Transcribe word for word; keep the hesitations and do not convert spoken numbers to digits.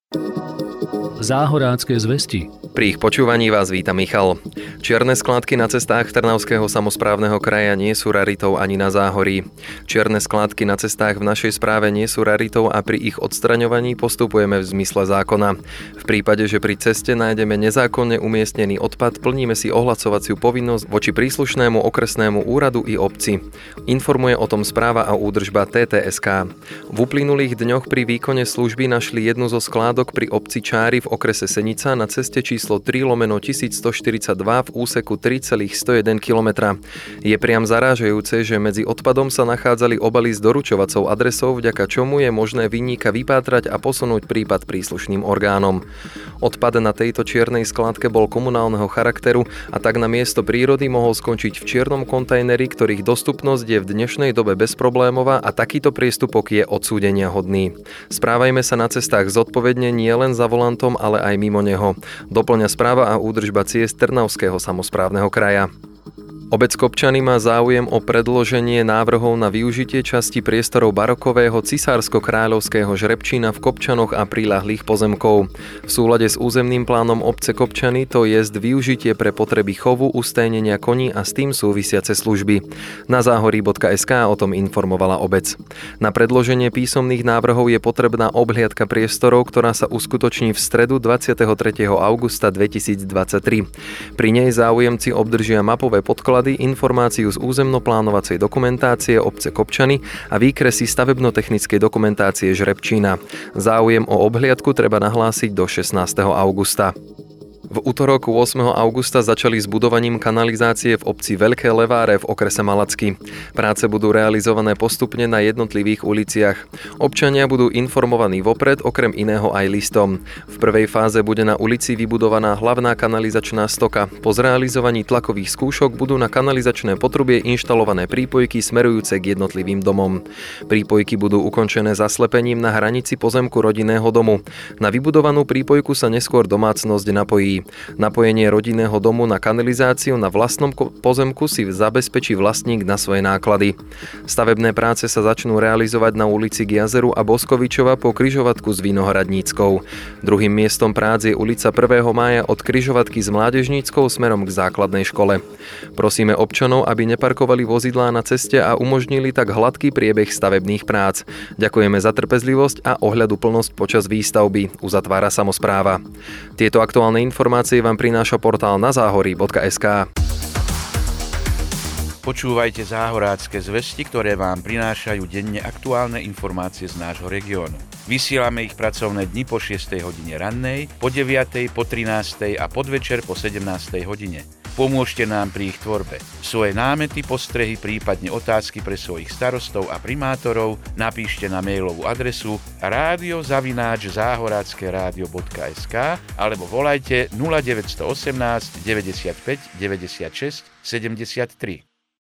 Záhorácké zvesti. Pri ich počúvaní vás víta Michal. Čierne skládky na cestách Trnavského samosprávneho kraja nie sú raritou ani na Záhorí. Čierne skládky na cestách v našej správe nie sú raritou a pri ich odstraňovaní postupujeme v zmysle zákona. V prípade, že pri ceste nájdeme nezákonne umiestnený odpad, plníme si ohlasovaciu povinnosť voči príslušnému okresnému úradu i obci. Informuje o tom správa a údržba té té es ká. V uplynulých dňoch pri výkone služby našli jednu zo skládok pri obci Čáry v okrese Senica na ceste číslo tri lomeno tisícstoštyridsaťdva v úseku tri celá sto jeden kilometra. Je priam zarážajúce, že medzi odpadom sa nachádzali obaly s doručovacou adresou, vďaka čomu je možné vinníka vypátrať a posunúť prípad príslušným orgánom. Odpad na tejto čiernej skládke bol komunálneho charakteru a tak na miesto prírody mohol skončiť v čiernom kontajneri, ktorých dostupnosť je v dnešnej dobe bezproblémová a takýto priestupok je odsúdenia hodný. Správajme sa na cestách zodpovedne nielen za volantom, ale aj mimo neho. Doplňa správa a údržba ciest Trnavského samosprávneho kraja. Obec Kopčany má záujem o predloženie návrhov na využitie časti priestorov barokového cisársko-kráľovského žrebčína v Kopčanoch a priľahlých pozemkov. V súlade s územným plánom obce Kopčany to jest využitie pre potreby chovu, ustajnenia koní a s tým súvisiace služby. Na záhorí bodka es ká o tom informovala obec. Na predloženie písomných návrhov je potrebná obhliadka priestorov, ktorá sa uskutoční v stredu dvadsiateho tretieho augusta dvetisícdvadsaťtri. Pri nej záujemci obdržia mapové podklady, informáciu z územno-plánovacej dokumentácie obce Kopčany a výkresy stavebno-technickej dokumentácie žrebčína. Záujem o obhliadku treba nahlásiť do šestnásteho augusta. V utorok ôsmeho augusta začali s budovaním kanalizácie v obci Veľké Leváre v okrese Malacky. Práce budú realizované postupne na jednotlivých uliciach. Občania budú informovaní vopred, okrem iného aj listom. V prvej fáze bude na ulici vybudovaná hlavná kanalizačná stoka. Po zrealizovaní tlakových skúšok budú na kanalizačné potrubie inštalované prípojky smerujúce k jednotlivým domom. Prípojky budú ukončené zaslepením na hranici pozemku rodinného domu. Na vybudovanú prípojku sa neskôr domácnosť napojí. Napojenie rodinného domu na kanalizáciu na vlastnom pozemku si zabezpečí vlastník na svoje náklady. Stavebné práce sa začnú realizovať na ulici k jazeru a Boskovičova po križovatku s Vinohradníckou. Druhým miestom prác je ulica prvého mája od križovatky s Mládežníckou smerom k základnej škole. Prosíme občanov, aby neparkovali vozidlá na ceste a umožnili tak hladký priebeh stavebných prác. Ďakujeme za trpezlivosť a ohľaduplnosť počas výstavby, uzatvára samospráva. Tieto aktuálne informácie Informácie vám prináša portál na záhorí bodka es ká. Počúvajte záhorácké zvesti, ktoré vám prinášajú denne aktuálne informácie z nášho regiónu. Vysielame ich pracovné dni po šiestej hodine rannej, po deviatej, po trinástej a podvečer po sedemnástej hodine. Pomôžte nám pri ich tvorbe. Svoje námety, postrehy, prípadne otázky pre svojich starostov a primátorov napíšte na mailovú adresu rádio zavináč záhorácke rádio bodka es ká alebo volajte nula deväť jedna osem deväťdesiatpäť deväťdesiatšesť sedemdesiattri.